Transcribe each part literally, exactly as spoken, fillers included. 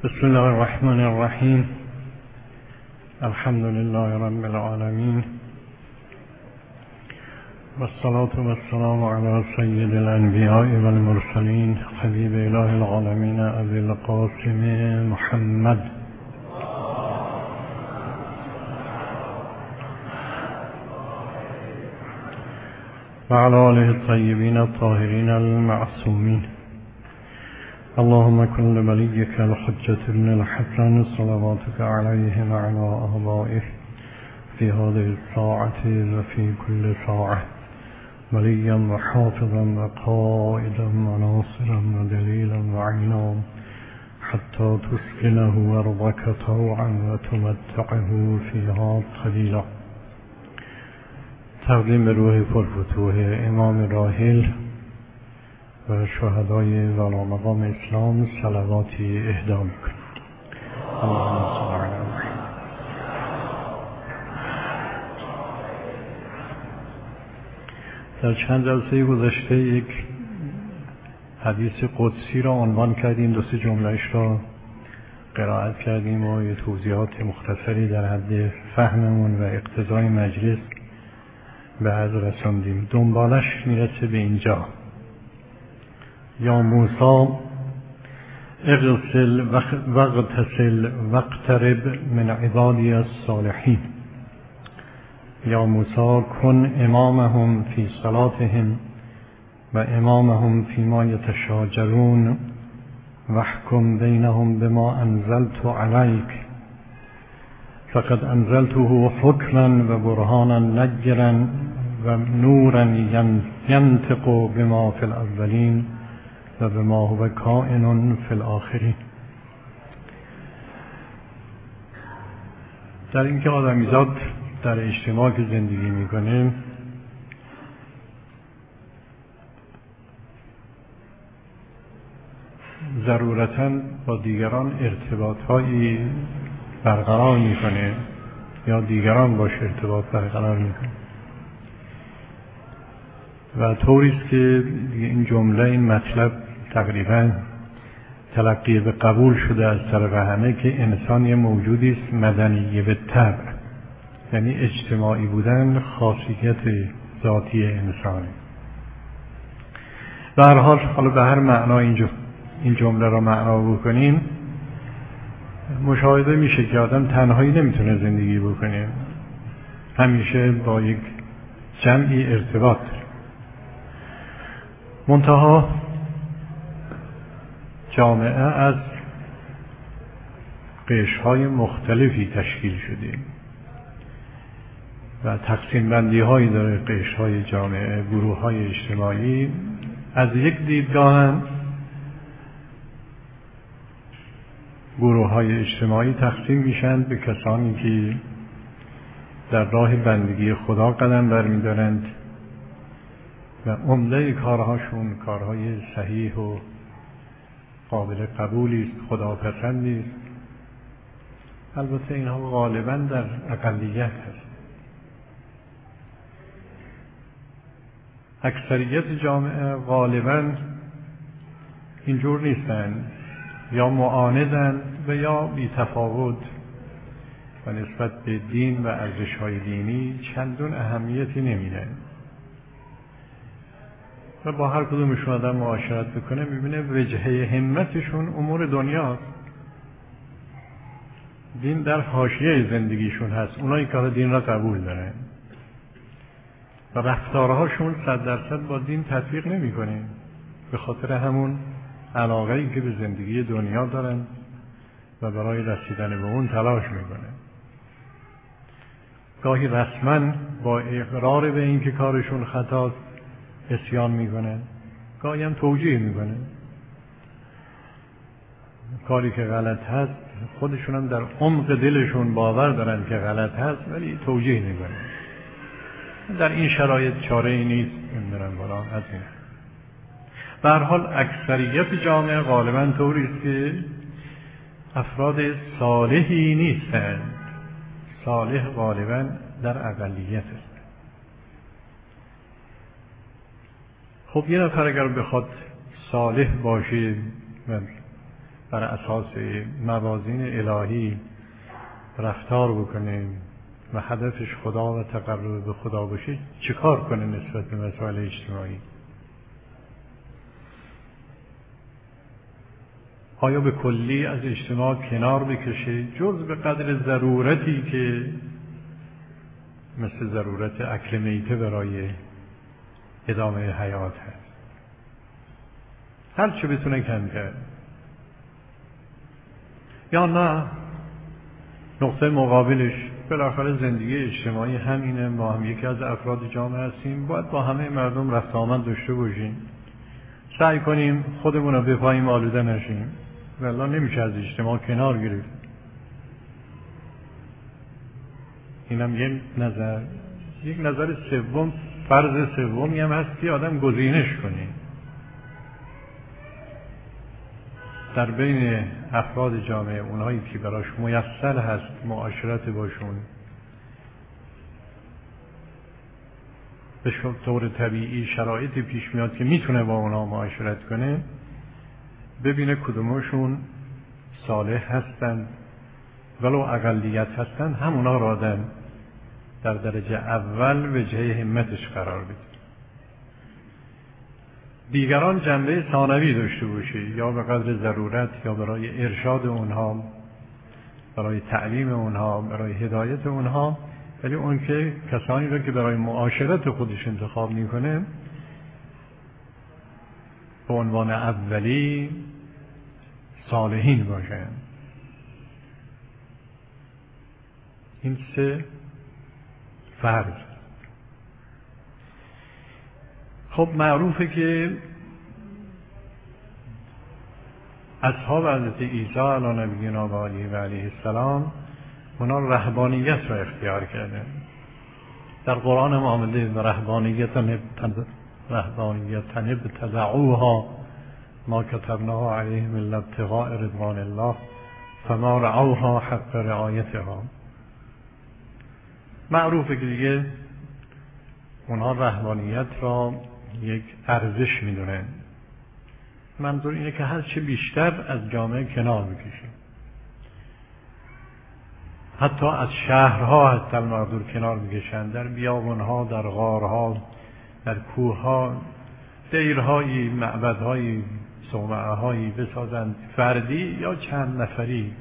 بسم الله الرحمن الرحیم. الحمد لله رب العالمین و الصلاة و السلام علی سید الانبیاء و المرسلین حبیب اله العالمین ابی القاسم محمد و علی آله الطیبین الطاهرین المعصومین. اللهم كن لوليك الحجة بن الحسن صلواتك عليه وعلى آبائه في هذه الساعة وفي كل ساعة وليا وحافظا وقائدا وناصرا ودليلا وعينا حتى تسكنه أرضك طوعا وتمتعه فيها قليلا. تقدیم به روح پرفتوح امام راحل و شهدای والا مقام اسلام صلواتی اهدا میکنیم. اللهم صل علی محمد. در چند جلسه گذشته یک حدیث قدسی را عنوان کردیم، دو سه جمله‌اش را قرائت کردیم و یه توضیحات مختصری در حد فهممون و اقتضای مجلس به عرض رساندیم. دنبالش میرسه به اینجا: یا موسی اغسل واغتسل واقترب من عبادی الصالحین. یا موسی کن امامهم فی صلاتهم و امامهم فیما یتشاجرون واحکم بینهم بما انزلت علیک فقد انزلته حکما و برهانا نجرا و نورا ینطق بما فی الاولین و بما هو کائن فی الاخرین. در اینکه آدمیزاد در اجتماع که زندگی میکنه ضرورتاً با دیگران ارتباطهایی برقرار میکنه یا دیگران باش ارتباط برقرار میکنه و طوریست که این جمله این مطلب تقریبا تلقی به قبول شده از طرف همه که انسان یه موجودی است مدنی به طبع، یعنی اجتماعی بودن خاصیت ذاتی انسانه. به هر حال حالا به هر معنا این جمله را معنا بکنیم، مشاهده میشه که آدم تنهایی نمیتونه زندگی بکنه، همیشه با یک جمعی ارتباط داره. منتها جامعه از قشرهای مختلفی تشکیل شده و تقسیم بندی هایی داره قشرهای جامعه، گروه های اجتماعی. از یک دیدگاه گروه های اجتماعی تقسیم میشن به کسانی که در راه بندگی خدا قدم برمیدارند و عمده کارهاشون کارهای صحیح و قابل قبولی است، خداپسندی است. البته اینها غالبا در اقلیت هست. اکثریت جامعه غالبا اینجور نیستن، یا معاندند و یا بی تفاوت و نسبت به دین و ارزش‌های دینی چندون اهمیتی نمیدن و با هر کدومشون آدم معاشرت بکنه میبینه وجهه همتشون امور دنیاست. دین در حاشیه زندگیشون هست. اونایی که دین را قبول دارن و رفتارهاشون صد درصد با دین تطبیق نمی‌کنه، به خاطر همون علاقه‌ای که به زندگی دنیا دارن و برای رسیدن به اون تلاش میکنن. گاهی رسما با اقرار به اینکه کارشون خطاست عصیان میکنن، گاهی هم توجیه میکنن. کاری که غلط هست خودشون هم در عمق دلشون باور دارن که غلط هست ولی توجیه میکنن. در این شرایط چاره ای نیست. نمیدونم والا از این. به هر حال اکثریت جامعه غالبا طوری است که افراد صالحی نیستند. صالح غالبا در اقلیت است. خب یه نفر اگر بخواد صالح باشه و بر اساس موازین الهی رفتار بکنه و هدفش خدا و تقرب به خدا باشه، چه کار کنه نسبت به مسائل اجتماعی؟ آیا به کلی از اجتماع کنار بکشه جز به قدر ضرورتی که مثل ضرورت اکل میته برای ادامه حیات هست، هر چه بتونه کم کرد؟ یا نه نقطه مقابلش بالاخره زندگی اجتماعی همینه، ما هم یکی از افراد جامعه هستیم، باید با همه مردم رفت آمد داشته باشیم، سعی کنیم خودمون رو بپاییم آلوده نشیم، والله نمیشه از اجتماع کنار گرفت. اینم یک نظر. یک نظر سوم، فرض سومی هم هست که آدم گزینش کنه در بین افراد جامعه، اونهایی که براش میسر هست معاشرت باشون به طور طبیعی شرایطی پیش میاد که میتونه با اونها معاشرت کنه، ببینه کدومشون صالح هستن ولو اقلیت هستن، همونا را آدم در درجه اول وجهه همتش قرار بده. دیگران جنبه ثانوی داشته باشه، یا به قدر ضرورت یا برای ارشاد اونها، برای تعلیم اونها، برای هدایت اونها، ولی اون که کسانی را که برای معاشرت خودش انتخاب میکنه به عنوان اولی صالحین باشن. این سه فرض. خب معروفه که اصحاب حضرت عیسی علی نبینا و علیه و علیه السلام اونا رهبانیت را اختیار کردن. در قرآن هم آمده و رهبانیتن رهبانیتن ابتدعوها ما کتبناها علیهم الا ابتغاء رضوان الله فما رعوها حق رعایتها. معروفه که دیگه اونها رهبانیت را یک ارزش میدونن. منظور اینه که هر چه بیشتر از جامعه کنار بکشیم، حتی از شهرها حتی المقدور کنار میکشن، در بیابانها، در غارها، در کوهها دیرهایی، معبدهایی، صومعهایی بسازند، فردی یا چند نفری،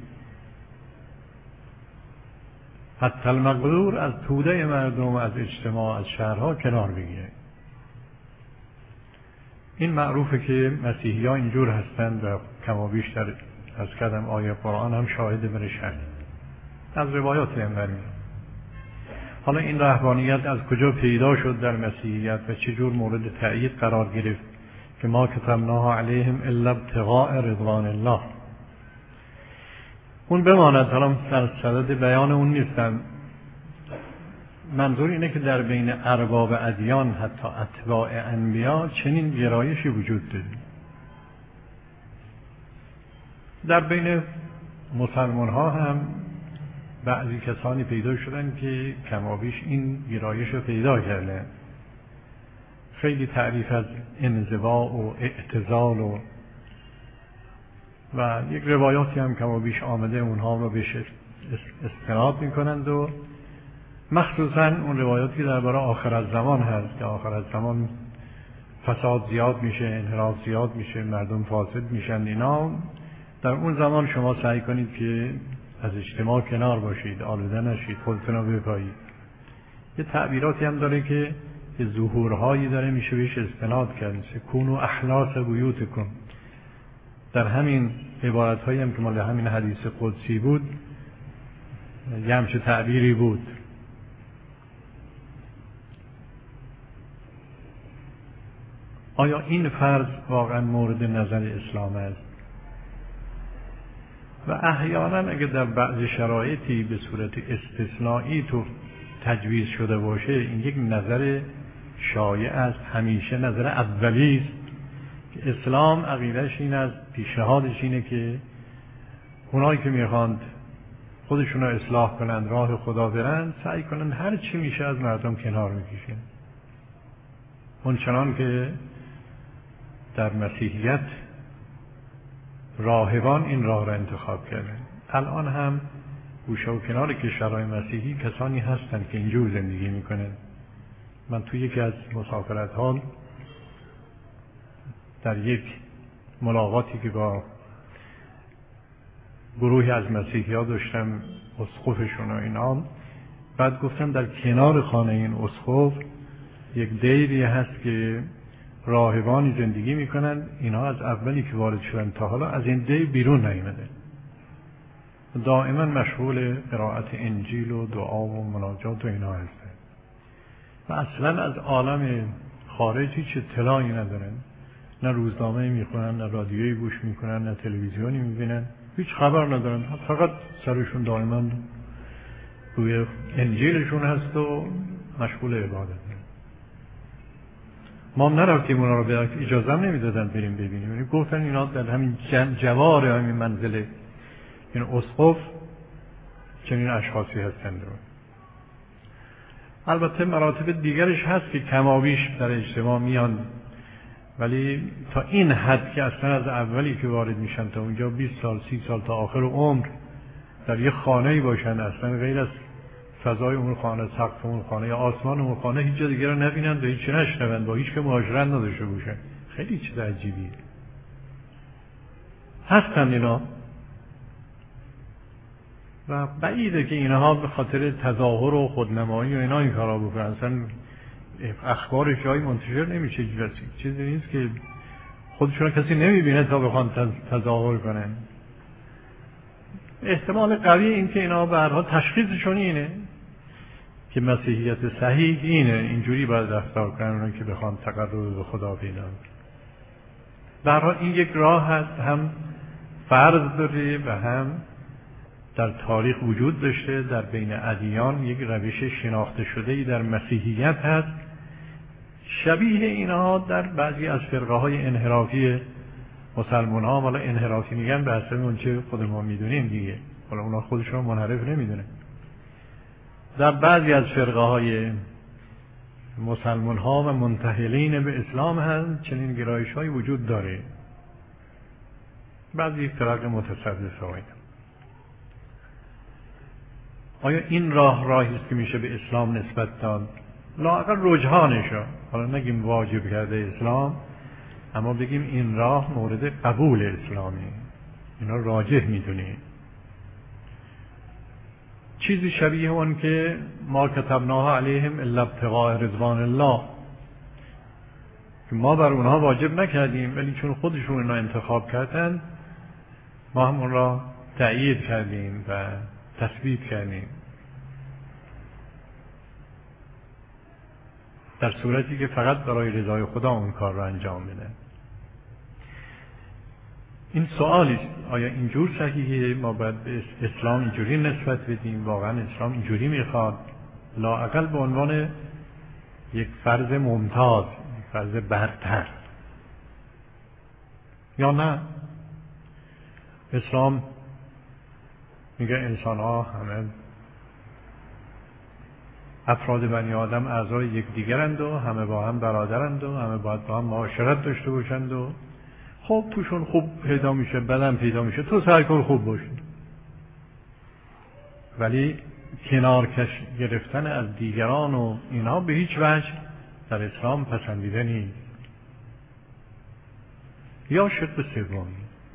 حتی المقدور از توده مردم، از اجتماع، از شهرها کنار بگیره. این معروفه که مسیحی ها اینجور هستند و کما بیشتر از کدم آیه قرآن هم شاهد برش هست، از روایات هم برمید. حالا این رهبانیت از کجا پیدا شد در مسیحیت و چجور مورد تأیید قرار گرفت که ما کتبناها علیهم الا ابتغاء رضوان الله؟ اون بماند، حالا در صدد بیان اون نیستم. منظور اینه که در بین ارباب ادیان، حتی اتباع انبیا، چنین گرایشی وجود داره. در بین مسلمان ها هم بعضی کسانی پیدا شدن که کمابیش این گرایش رو پیدا کردن. خیلی تعریف از انزوا و اعتزال و و یک روایاتی هم کمابیش آمده اونها رو بهش استناد میکنند و مخصوصا اون روایاتی که درباره آخر الزمان هست که آخر الزمان فساد زیاد میشه، انحراف زیاد میشه، مردم فاسد میشن. اینا در اون زمان شما سعی کنید که از اجتماع کنار باشید، آلوده نشید، خودتون رو بپایید. یه تعبیراتی هم داره که یه ظهورهایی داره میشه بهش استناد کرد، کونوا احلاس بیوتکم. در همین عبارتهایی هم که مال همین حدیث قدسی بود یه همچه تعبیری بود. آیا این فرض واقعا مورد نظر اسلام است؟ و احیانا اگر در بعض شرایطی به صورت استثنایی تو تجویز شده باشه، این یک نظر شایع است، همیشه نظر اولی است که اسلام عقیدهش این است، پیشنهادش اینه که اونایی که میخواند خودشون رو اصلاح کنند، راه خدا برند، سعی کنند هر چی میشه از مردم کنار میکشن. اون چنان که در مسیحیت راهبان این راه را انتخاب کردن. الان هم گوشه و کنار کشورهای مسیحی کسانی هستند که اینجور زندگی میکنن. من توی یکی از مسافرت ها در یک ملاقاتی که با گروهی از مسیحی ها داشتم، اسقفشون و اینا، بعد گفتم در کنار خانه این اسقف یک دیری هست که راهبانی زندگی میکنن، اینا از اولی که وارد شدن تا حالا از این دی بیرون نیامدن، دائما مشغول قرائت انجیل و دعا و مناجات و اینا هستن و اصلا از عالم خارج هیچ اطلاعی ندارن، نه روزنامه میخونن، نه رادیویی گوش میکنن، نه تلویزیونی میبینن، هیچ خبر ندارن، فقط سرشون دائما روی انجیلشون هست و مشغول عبادت. ما هم نرفتیم اونا رو به اجازه نمیدادن بریم ببینیم، گفتن اینا در همین جوار همین منزل این اسقف چنین اشخاصی هستند. البته مراتب دیگرش هست که کمابیش در اجتماع میان، ولی تا این حد که اصلا از اولی که وارد میشن تا اونجا بیست سال سی سال تا آخر عمر در یه خانه‌ای باشن، اصلا غیر از فضای اون خانه، سقف اون خانه یا آسمان اون خانه هیچ جا دیگه رو نبینن و هیچ نشنون، با هیچ که معاشرت نداشته باشن. خیلی چیز عجیبیه. هستن اینا و بعیده که اینها به خاطر تظاهر و خودنمایی و اینا این کارا بکنن. اصلا اخبار جایی منتشر نمیشه، چیزی نیست که خودشون کسی نمیبینه تا بخوان تظاهر کنن. احتمال قوی این که اینا به هر حال تشخیصشون اینه که مسیحیت صحیح اینه، اینجوری باید رفتار کنن اونا که بخوان تقرب به خدا پیدا کنن. به هر حال این یک راه هست، هم فرض داره و هم در تاریخ وجود داشته. در بین ادیان یک روش شناخته شده‌ای در مسیحیت هست، شبیه اینها در بعضی از فرقه های انحرافی مسلمان ها. حالا انحرافی میگن به حسب اون چه خود ما میدونیم دیگه، حالا اونا خودشون منحرف نمیدونه. در بعضی از فرقه های مسلمان ها و منتحلین به اسلام هم چنین گرایش های وجود داره. بعضی فرق متصرف های. آیا این راه راهی است که میشه به اسلام نسبت داد؟ لااقل رجحانشو، حالا نگیم واجب کرده اسلام، اما بگیم این راه مورد قبول اسلامی، اینا راجح میدونیم. چیزی شبیه اون که ما کتبناها علیهم الا ابتغاء رضوان الله، که ما بر اونها واجب نکردیم ولی چون خودشون اینا انتخاب کردن ما هم اون را تأیید کردیم و تثبیت کردیم، در صورتی که فقط برای رضای خدا اون کار را انجام بده. این سوالی است، آیا اینجور صحیحه؟ ما باید به اسلام اینجوری نسبت بدیم؟ واقعا اسلام اینجوری میخواد؟ لااقل به عنوان یک فرض ممتاز، یک فرض برتر، یا نه اسلام میگه انسان ها همه افراد بنی آدم اعضای یکدیگرند و همه با هم برادرند و همه باید با هم معاشرت داشته باشند و خب توشون خوب پیدا میشه بدم پیدا میشه، تو سعی کن خوب باشی. ولی کنار کش گرفتن از دیگران و اینا به هیچ وجه در اسلام پسندیده نیست. یا شق سومی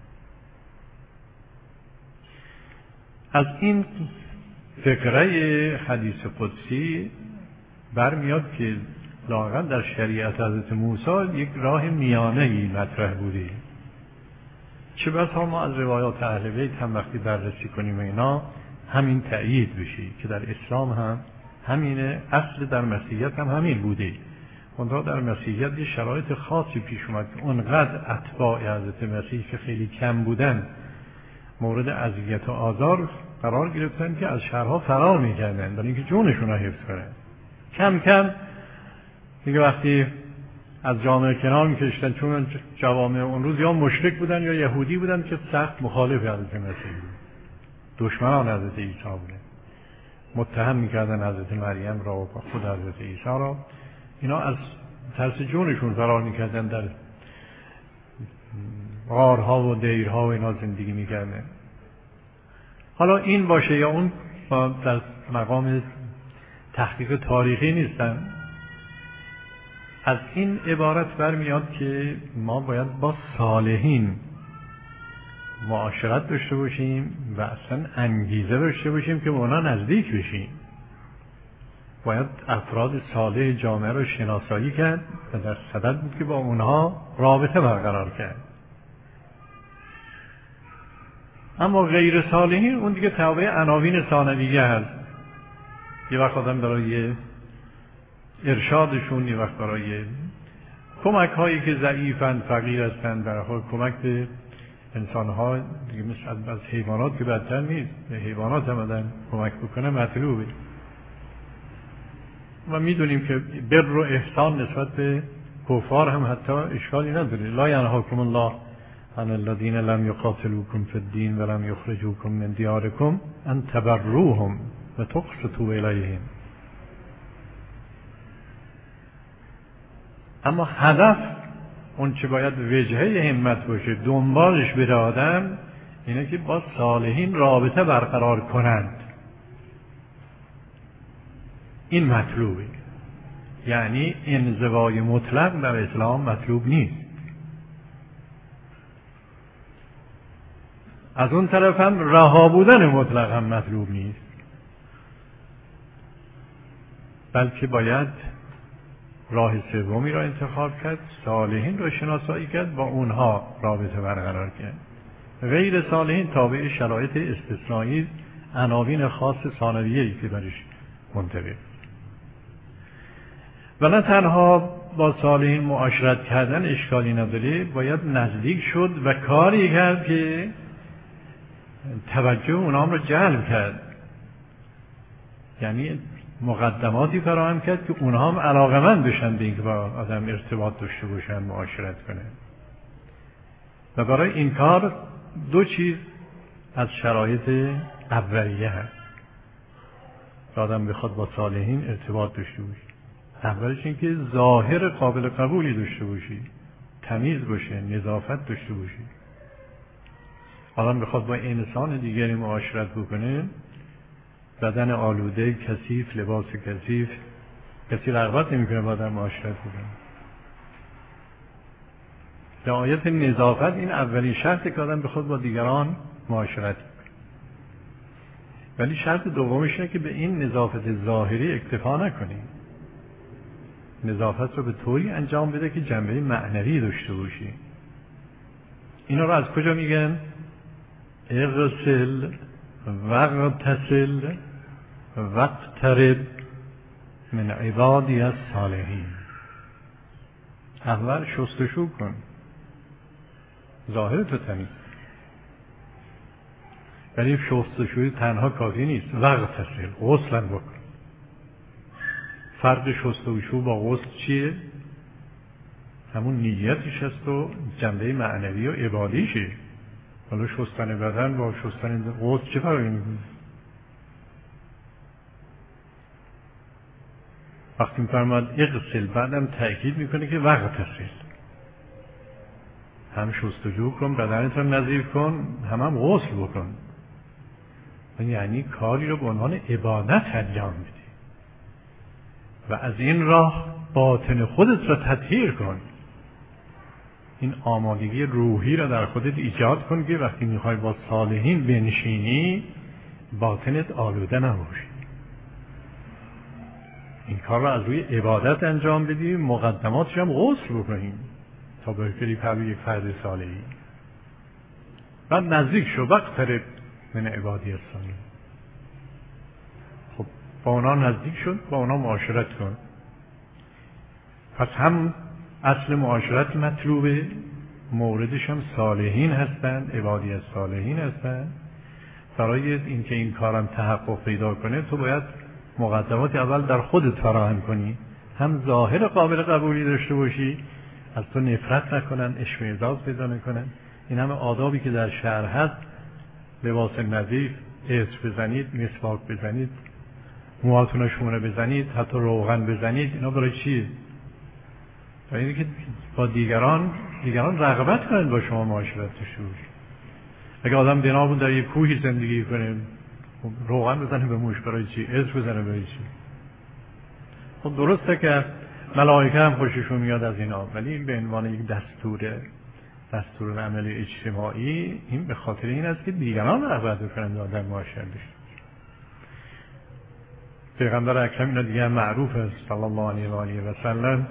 از این فقره حدیث قدسی برمیاد که لااقل در شریعت حضرت موسی یک راه میانه‌ای مطرح بوده. چه بسا ما از روایات اهل بیت هم وقتی بررسی کنیم اینا همین تأیید بشه که در اسلام هم همینه، اصل در مسیحیت هم همین بوده. منتها در مسیحیت یه شرایط خاصی پیش اومد که اونقدر اتباع حضرت مسیح که خیلی کم بودن مورد اذیت و آزار قرار گرفتن که از شهرها فرار میکردن برای اینکه جونشون رو حفظ کنن. کم کم دیگه وقتی از جامعه کنار میکشتن، چون جوامع اون روز یا مشرک بودن یا یهودی بودن که سخت مخالف حضرت مسیح بود، دشمنان حضرت عیسی بودن، متهم میکردن حضرت مریم را و خود حضرت عیسی را. اینا از ترس جونشون فرار میکردن در غارها و دیرها و اینا زندگی میکردن. حالا این باشه یا اون در مقام تحقیق تاریخی نیستن. از این عبارت برمیاد که ما باید با صالحین معاشرت داشته باشیم و اصلا انگیزه داشته باشیم که به اونا نزدیک بشیم. باید افراد صالح جامعه رو شناسایی کرد و در صدد بود که با اونها رابطه برقرار کرد. اما غیر صالحین اون دیگه تابع عناوین ثانویه هست. یه وقت آدم برای ارشادشون، یه وقت برای کمک هایی که ضعیفن، فقیر هستن، برای کمک به انسان ها دیگه مثل از حیوانات که بدتر نیست، به حیوانات هم آدم کمک بکنه مطلوبه. و میدونیم که بر و احسان نسبت به کفار هم حتی اشکالی نداره. لا ینهاکم الله عن الذین لم یقاتلوکم فی الدین و لم یخرجوکم من دیارکم ان تبروهم و تقسطوا الیهم. اما هدف اون چه باید وجهه همت باشه، دنبالش بره آدم، اینه که با صالحین رابطه برقرار کنند. این مطلوبه. یعنی انزوای مطلق در اسلام مطلوب نیست. از اون طرف هم رها بودن مطلق هم مطلوب نیست، بلکه باید راه سومی را انتخاب کرد، صالحین را شناسایی کرد، با اونها رابطه برقرار کرد. غیر صالحین تابع شرایط استثنایی، عناوین خاص ثانویه‌ای که برش منطبق. و نه تنها با صالحین معاشرت کردن اشکالی نداره، باید نزدیک شد و کاری کرد که توجه اونام رو جلب کرد. یعنی مقدماتی فراهم کرد که اونها هم علاقه‌مند بشن به اینکه با آدم ارتباط داشته باشن، معاشرت کنن. و برای این کار دو چیز از شرایط اولیه هست که آدم بخواد با صالحین ارتباط داشته باشه. اولش این که ظاهر قابل قبولی داشته باشی، تمیز باشه، نظافت داشته باشی. آدم بخواد با انسان دیگری معاشرت بکنه، بدن آلوده، کثیف، لباس کثیف، کسی رغبت نمیکنه با آدم معاشرت بکنه. رعایت نظافت این اولین شرطه که آدم بخواد با دیگران معاشرت بکنه. ولی شرط دومش اینه که به این نظافت ظاهری اکتفا نکنی. نظافت رو به طوری انجام بده که جنبه معنوی داشته باشی. اینا رو از کجا میگن؟ اغسل واغتسل واقترب من عبادی الصالحین. اول شستشو کن، ظاهر تو تمیز. ولی شستشوی تنها کافی نیست. واغتسل، غسل بکن. فرق شستشو با غسل چیه؟ همون نیتش هست و جنبه معنوی و عبادیشه. حالا شستن بدن با شستن غسل چه فرقی میکنه؟ وقتی میفرماد اغسل، بعدم تأکید میکنه که واغتسل. هم شستشو کن، بدنت هم نظیف کن، هم هم غسل بکن. یعنی کاری رو به عنوان عبادت انجام بدی و از این راه باطن خودت را تطهیر کن. این آمادگی روحی را در خودت ایجاد کن که وقتی میخوای با صالحین بنشینی باطنت آلوده نباشه. این کار را از روی عبادت انجام بدی، مقدماتش هم غسل بکنیم تا بهتری پر یک فرد صالحی. بعد نزدیک شو، واقترب من عبادی الصالحین. خب با اونا نزدیک شد، با اونا معاشرت کن. پس هم اصل معاشرت مطلوبه، موردش هم صالحین هستن، عبادی الصالحین هستن. برای اینکه این کارم تحقق پیدا کنه تو باید مقدمات اول در خودت فراهم کنی، هم ظاهر قابل قبولی داشته باشی، از تو نفرت نکنن، عشق و اعزاز پیدا نکنن. این همه آدابی که در شهر هست، لباس نظیف، عطر بزنید، مسواک بزنید، موهاتون رو شونه بزنید، حتی روغن بزنید، اینا برای چیه؟ برای اینکه با دیگران دیگران رغبت کنند با شما معاشرت داشته باشید. اگه آدم بنا بود در یک کوهی زندگی کنه، روغن بزنه به موش برای چی؟ عطر بزنه برای چی؟ خب درسته که ملائکه هم خوششون میاد از اینا، ولی این به عنوان یک دستور دستور عمل اجتماعی، این به خاطر این است که دیگران رغبت کنند آدم معاشرت داشته. پیغمبر اکرم اینا دیگه معروف است صلی الله علیه و آله و سلم.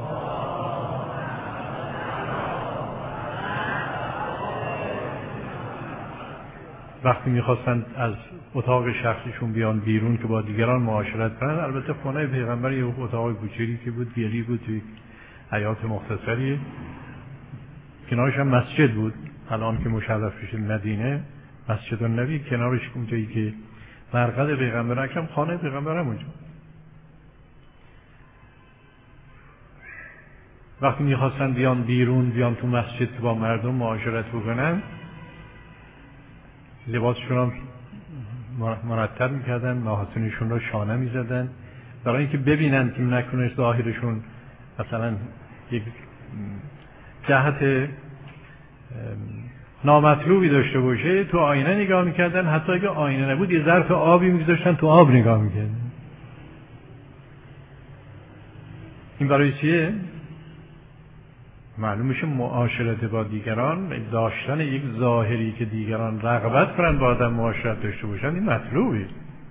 وقتی میخواستند از اتاق شخصیشون بیان بیرون که با دیگران معاشرت کنند، البته خانه پیغمبر یه اتاق کوچیکی که بود، گلی بود، توی حیات مختصری، کنارش هم مسجد بود. الان که مشرف شد مدینه، مسجد النبی کنارش اونجایی که مرقد پیغمبر اکرم، خانه پیغمبر هم اونجا. وقتی میخواستن بیان بیرون، بیان تو مسجد که با مردم معاشرت بکنن، لباسشون هم مرتب میکردن، محاسنشون رو شانه میزدن، برای اینکه ببینن که نکنه ظاهرشون مثلا یک جهت نامطلوبی داشته باشه. تو آینه نگاه میکردن، حتی اگه آینه نبود یه ظرف آبی میگذاشتن، تو آب نگاه میکردن. این برای چیه؟ معلوم میشه معاشرت با دیگران، داشتن یک ظاهری که دیگران رغبت کنن با آدم معاشرت داشته باشن، این مطلوبه.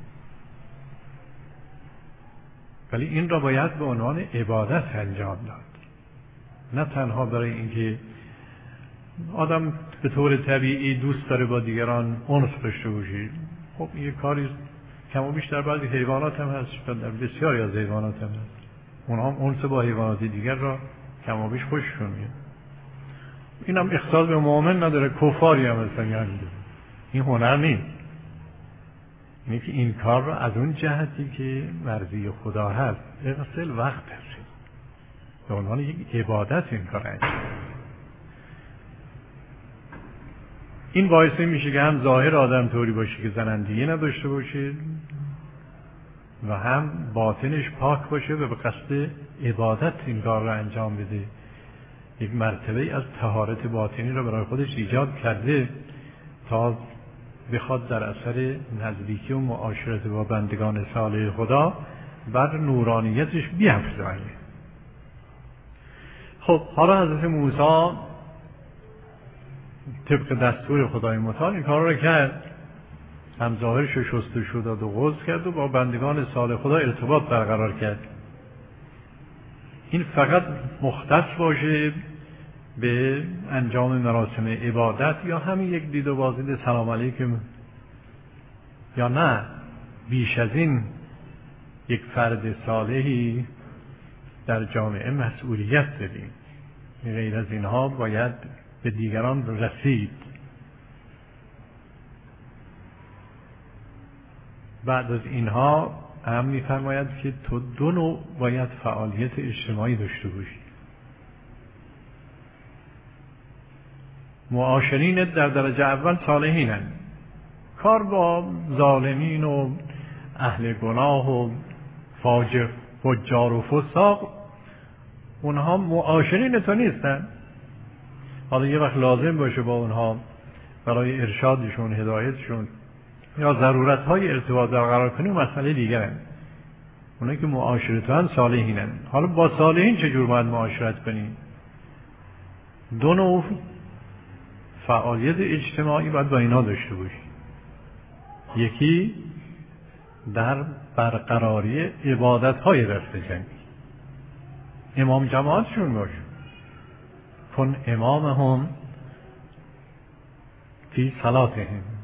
ولی این را باید به عنوان عبادت انجام داد، نه تنها برای اینکه آدم به طور طبیعی دوست داره با دیگران انس داشته باشه. خب این کاری کم و بیش در بعضی حیوانات هم هست، در بسیاری از حیوانات هم هست. اونها هم انس با حیوانات دیگر را کم و بیش خوششون میاد. این هم اختصاص به مؤمن نداره، کفاری هم هستن. یعنی این هنر نیست، اینه که این کار را از اون جهتی که مرضی خدا هست اغسل وقت هست، به عنوان یک عبادت این کار انجام. این باعث میشه که هم ظاهر آدم طوری باشه که زنندگی نداشته باشه و هم باطنش پاک باشه و به قصد عبادت این کار را انجام بده. یک مرتبه از طهارت باطنی را برای خودش ایجاد کرده تا بخواد در اثر نزدیکی و معاشرت با بندگان صالح خدا بر نورانیتش بیفزاید. خب حالا حضرت موسی طبق دستور خدای متعال این کار را کرد، هم ظاهرش رو شستشو داد و غسل کرد و با بندگان صالح خدا ارتباط برقرار کرد. این فقط مختص باشه به انجام مراسم عبادت یا همین یک دید و بازدید سلام علیکم، یا نه بیش از این یک فرد صالحی در جامعه مسئولیت داریم. غیر از اینها باید به دیگران رسید. بعد از اینها هم می‌فرماید که تو دو نوع باید فعالیت اجتماعی داشته باشی. معاشرین در درجه اول صالحینن، کار با ظالمین و اهل گناه و فاجر فجار و فساق، اونها معاشرین تو نیستن. حالا یه وقت لازم باشه با اونها برای ارشادشون، هدایتشون یا ضرورت‌های ارتباط برقرار کنی، مسئله دیگره. اونایی که معاشرتن صالحینن. حالا با صالحین چجور باید معاشرت کنی؟ دو نوع فعالیت اجتماعی باید با اینا داشته باشی. یکی در برقراری عبادت‌های دست جمعی، امام جماعتشون باش، کن امامهم فی صلاتهم،